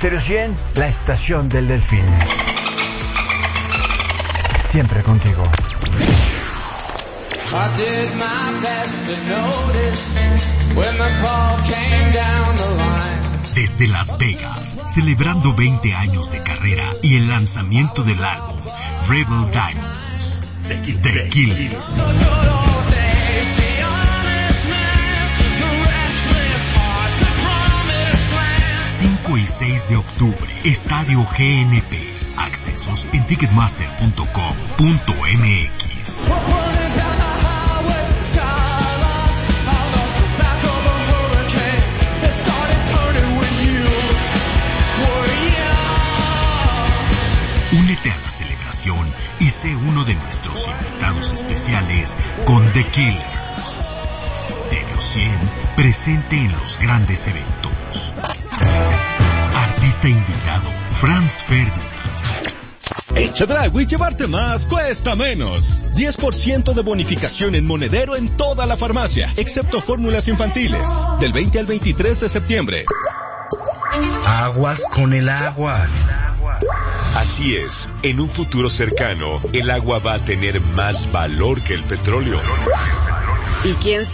Stereo 100, la estación del Delfín. Siempre contigo. I did my best to notice when the call came down the line. Desde Las Vegas, celebrando 20 años de carrera y el lanzamiento del álbum Rebel Diamonds, The Killers. 5 y 6 de octubre, Estadio GNP. Accesos en ticketmaster.com.mx. Únete a la celebración y sé uno de nuestros invitados especiales con The Killers. Stereo 100, presente en los grandes eventos. Artista invitado, Franz Ferdinand. En Chedraui llevarte más cuesta menos. 10% de bonificación en monedero en toda la farmacia, excepto fórmulas infantiles. Del 20 al 23 de septiembre. Aguas con el agua. Así es, en un futuro cercano, el agua va a tener más valor que el petróleo. ¿Y quién